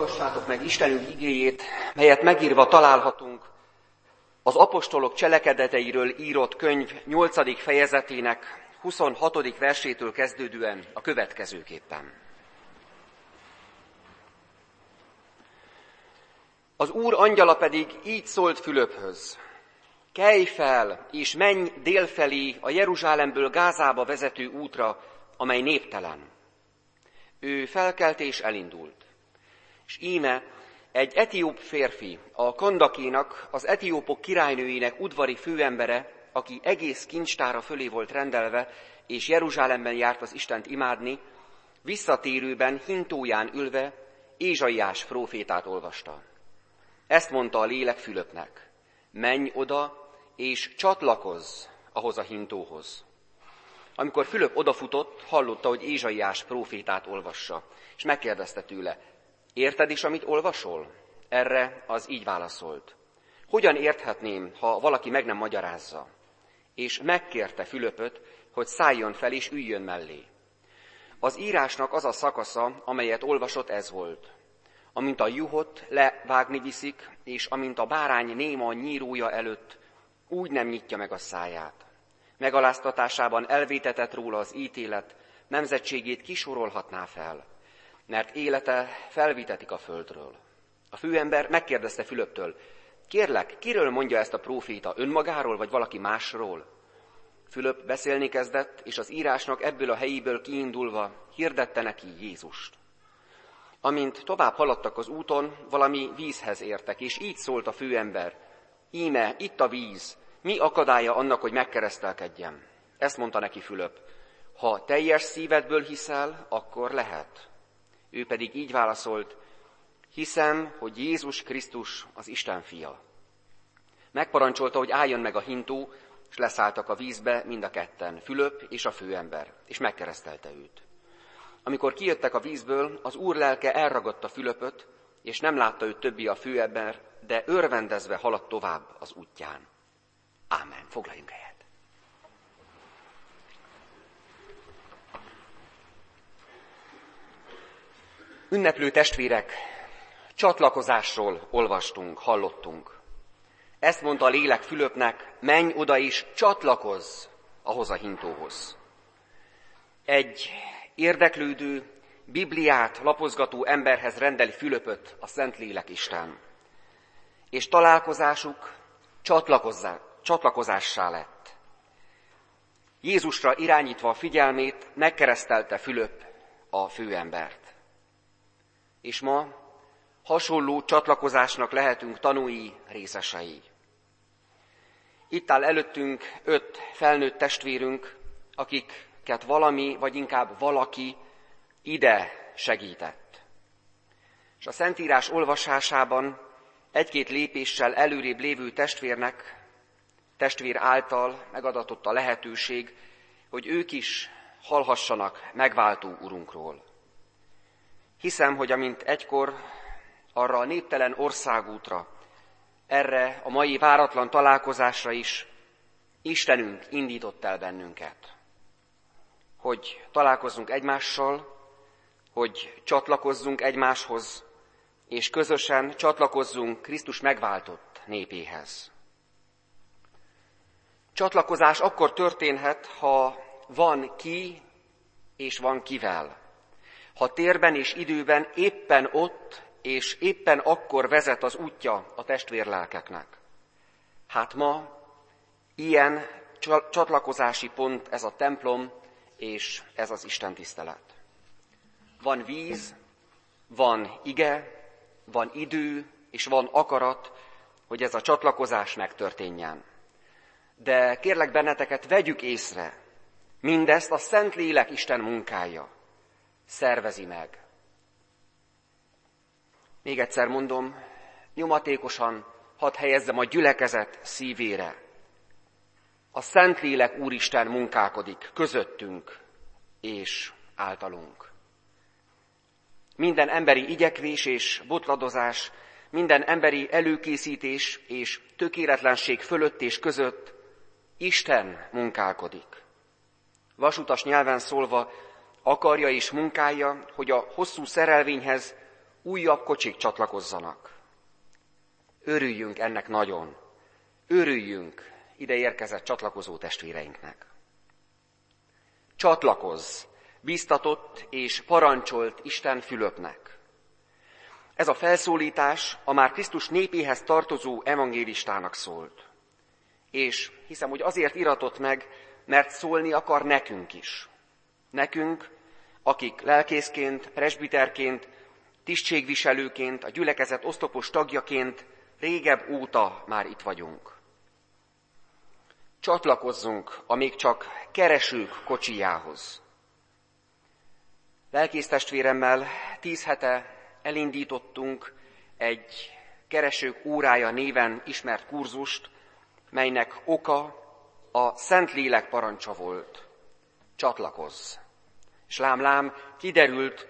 Hallgassátok meg Istenünk igéjét, melyet megírva találhatunk az apostolok cselekedeteiről írott könyv 8. fejezetének 26. versétől kezdődően a következőképpen. Az Úr angyala pedig így szólt Fülöphöz: kelj fel, és menj délfelé a Jeruzsálemből Gázába vezető útra, amely néptelen. Ő felkelt és elindult. És íme egy etióp férfi, a Kandakénak, az etiópok királynőjének udvari főembere, aki egész kincstára fölé volt rendelve, és Jeruzsálemben járt az Istent imádni, visszatérőben hintóján ülve Ézsaiás prófétát olvasta. Ezt mondta a lélek Fülöpnek: menj oda, és csatlakozz ahhoz a hintóhoz. Amikor Fülöp odafutott, hallotta, hogy Ézsaiás prófétát olvassa, és megkérdezte tőle: érted is, amit olvasol? Erre az így válaszolt: hogyan érthetném, ha valaki meg nem magyarázza? És megkérte Fülöpöt, hogy szálljon fel és üljön mellé. Az írásnak az a szakasza, amelyet olvasott, ez volt: amint a juhot levágni viszik, és amint a bárány néma a nyírója előtt, úgy nem nyitja meg a száját. Megaláztatásában elvétetett róla az ítélet, nemzetségét kisorolhatná fel, mert élete felvitetik a földről. A főember megkérdezte Fülöptől: kérlek, kiről mondja ezt a próféta, önmagáról vagy valaki másról? Fülöp beszélni kezdett, és az írásnak ebből a helyéből kiindulva hirdette neki Jézust. Amint tovább haladtak az úton, valami vízhez értek, és így szólt a főember: íme, itt a víz, mi akadálya annak, hogy megkeresztelkedjem? Ezt mondta neki Fülöp: ha teljes szívedből hiszel, akkor lehet. Ő pedig így válaszolt: hiszem, hogy Jézus Krisztus az Isten fia. Megparancsolta, hogy álljon meg a hintó, és leszálltak a vízbe mind a ketten, Fülöp és a főember, és megkeresztelte őt. Amikor kijöttek a vízből, az Úr lelke elragadta Fülöpöt, és nem látta őt többi a főember, de örvendezve haladt tovább az útján. Ámen. Foglaljunk helyet. Ünneplő testvérek, csatlakozásról olvastunk, hallottunk. Ezt mondta a lélek Fülöpnek: menj oda és csatlakozz ahhoz a hintóhoz. Egy érdeklődő, Bibliát lapozgató emberhez rendeli Fülöpöt a Szentlélek Isten. És találkozásuk csatlakozássá lett. Jézusra irányítva a figyelmét, megkeresztelte Fülöp a főembert. És ma hasonló csatlakozásnak lehetünk tanúi, részesei. Itt áll előttünk 5 felnőtt testvérünk, akiket valami, vagy inkább valaki ide segített. És a Szentírás olvasásában egy-két lépéssel előrébb lévő testvér által megadatott a lehetőség, hogy ők is hallhassanak megváltó Urunkról. Hiszem, hogy amint egykor arra a néptelen országútra, erre a mai váratlan találkozásra is Istenünk indított el bennünket. Hogy találkozzunk egymással, hogy csatlakozzunk egymáshoz, és közösen csatlakozzunk Krisztus megváltott népéhez. Csatlakozás akkor történhet, ha van ki és van kivel. Ha térben és időben éppen ott és éppen akkor vezet az útja a testvérlelkeknek. Hát ma ilyen csatlakozási pont ez a templom és ez az istentisztelet. Van víz, van ige, van idő és van akarat, hogy ez a csatlakozás megtörténjen. De kérlek benneteket, vegyük észre, mindezt a Szentlélek Isten munkája szervezi meg. Még egyszer mondom, nyomatékosan hadd helyezzem a gyülekezet szívére. A Szentlélek Úristen munkálkodik közöttünk és általunk. Minden emberi igyekvés és botladozás, minden emberi előkészítés és tökéletlenség fölött és között Isten munkálkodik. Vasutas nyelven szólva, akarja és munkálja, hogy a hosszú szerelvényhez újabb kocsik csatlakozzanak. Örüljünk ennek nagyon. Örüljünk ide érkezett csatlakozó testvéreinknek. Csatlakozz, bíztatott és parancsolt Isten Fülöpnek. Ez a felszólítás a már Krisztus népéhez tartozó evangélistának szólt. És hiszem, hogy azért iratott meg, mert szólni akar nekünk is. Nekünk, akik lelkészként, presbiterként, tisztségviselőként, a gyülekezet oszlopos tagjaként régebb óta már itt vagyunk. Csatlakozzunk a még csak keresők kocsijához. Lelkésztestvéremmel 10 hete elindítottunk egy keresők órája néven ismert kurzust, melynek oka a Szentlélek parancsa volt. Csatlakozz! És lám, kiderült,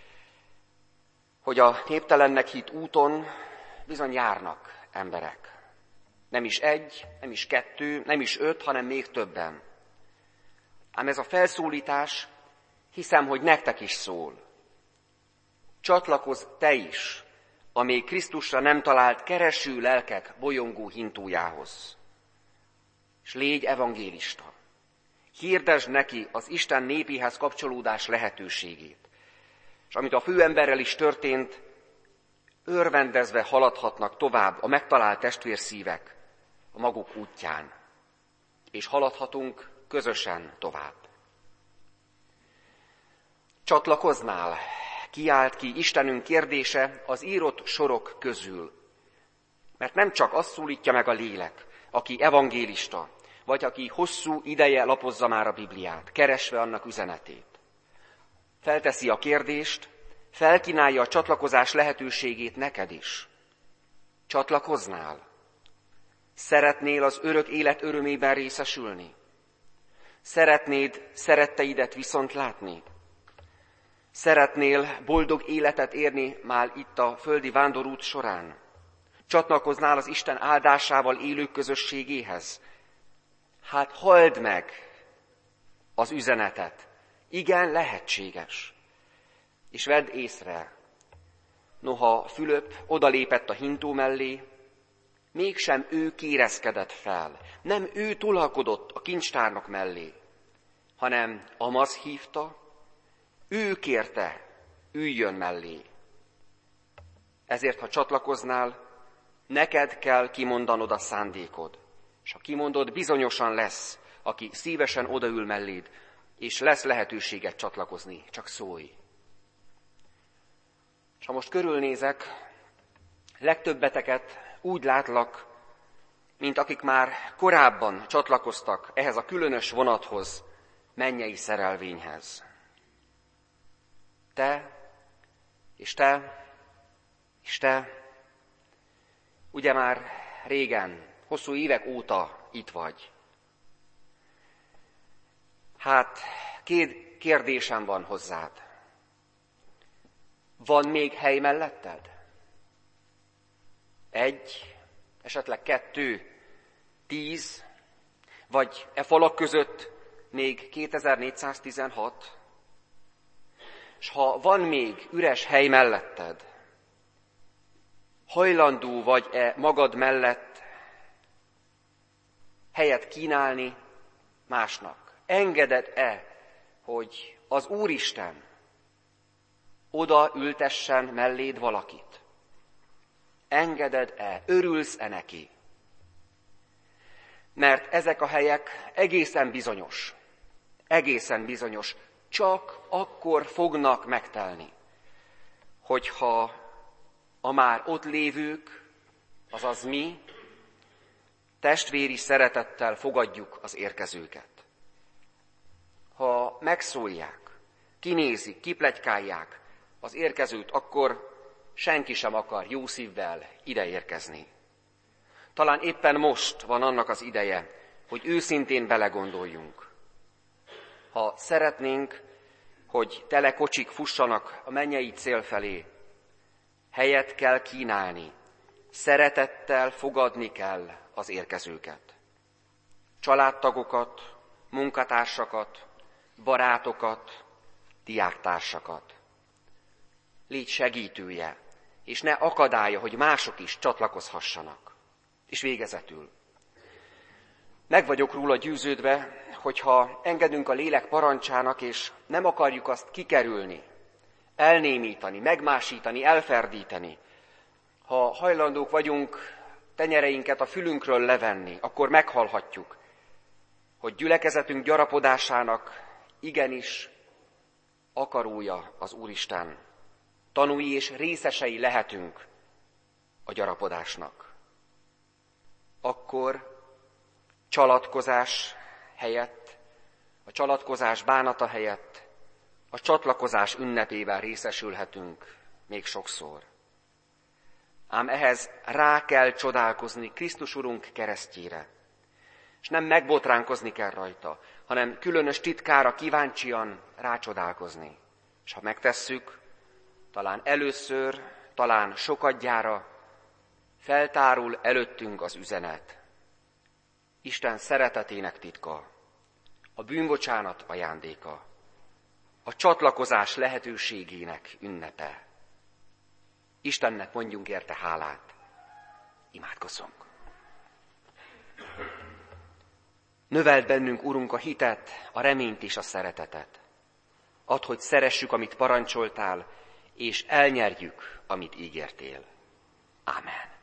hogy a néptelennek hitt úton bizony járnak emberek. Nem is 1, nem is 2, nem is 5, hanem még többen. Ám ez a felszólítás, hiszem, hogy nektek is szól. Csatlakozz te is a még Krisztusra nem talált kereső lelkek bolyongó hintójához. És légy evangélista. Hirdesd neki az Isten népéhez kapcsolódás lehetőségét. És amit a főemberrel is történt, örvendezve haladhatnak tovább a megtalált testvérszívek a maguk útján. És haladhatunk közösen tovább. Csatlakoznál? Kiált ki Istenünk kérdése az írott sorok közül. Mert nem csak azt szólítja meg a lélek, aki evangélista, vagy aki hosszú ideje lapozza már a Bibliát, keresve annak üzenetét. Felteszi a kérdést, felkínálja a csatlakozás lehetőségét neked is. Csatlakoznál? Szeretnél az örök élet örömében részesülni? Szeretnéd szeretteidet viszont látni? Szeretnél boldog életet érni már itt a földi vándorút során? Csatlakoznál az Isten áldásával élők közösségéhez? Hát halld meg az üzenetet. Igen, lehetséges. És vedd észre, noha Fülöp odalépett a hintó mellé, mégsem ő kérezkedett fel, nem ő tulakodott a kincstárnok mellé, hanem Amaz hívta, ő kérte, üljön mellé. Ezért, ha csatlakoznál, neked kell kimondanod a szándékod. És ha kimondod, bizonyosan lesz, aki szívesen odaül melléd, és lesz lehetőséget csatlakozni, csak szólj. És ha most körülnézek, legtöbbeteket úgy látlak, mint akik már korábban csatlakoztak ehhez a különös vonathoz, mennyei szerelvényhez. Te, és te, és te, ugye már régen, hosszú évek óta itt vagy. Hát, 2 kérdésem van hozzád. Van még hely melletted? 1, esetleg 2, 10, vagy e falak között még 2416? És ha van még üres hely melletted, hajlandó vagy-e magad mellett helyet kínálni másnak? Engeded-e, hogy az Úristen oda ültessen melléd valakit? Engeded-e? Örülsz-e neki? Mert ezek a helyek egészen bizonyos, csak akkor fognak megtelni, hogyha a már ott lévők, azaz mi, testvéri szeretettel fogadjuk az érkezőket. Ha megszólják, kinézik, kipletykálják az érkezőt, akkor senki sem akar jó szívvel ide érkezni. Talán éppen most van annak az ideje, hogy őszintén belegondoljunk. Ha szeretnénk, hogy tele kocsik fussanak a mennyei cél felé, helyet kell kínálni, szeretettel fogadni kell az érkezőket. Családtagokat, munkatársakat, barátokat, diáktársakat. Légy segítője és ne akadálya, hogy mások is csatlakozhassanak. És végezetül. Meg vagyok róla győződve, hogyha engedünk a lélek parancsának, és nem akarjuk azt kikerülni, elnémítani, megmásítani, elferdíteni, ha hajlandók vagyunk tenyereinket a fülünkről levenni, akkor meghalhatjuk, hogy gyülekezetünk gyarapodásának igenis akarója az Úristen. Tanúi és részesei lehetünk a gyarapodásnak. Akkor csalatkozás helyett, a csalatkozás bánata helyett a csatlakozás ünnepében részesülhetünk még sokszor. Ám ehhez rá kell csodálkozni Krisztus Urunk keresztjére, és nem megbotránkozni kell rajta, hanem különös titkára kíváncsian rácsodálkozni. És ha megtesszük, talán először, talán sokadjára feltárul előttünk az üzenet. Isten szeretetének titka, a bűnbocsánat ajándéka, a csatlakozás lehetőségének ünnepe. Istennek mondjunk érte hálát. Imádkozzunk. Növeld bennünk, Urunk, a hitet, a reményt és a szeretetet. Add, hogy szeressük, amit parancsoltál, és elnyerjük, amit ígértél. Ámen.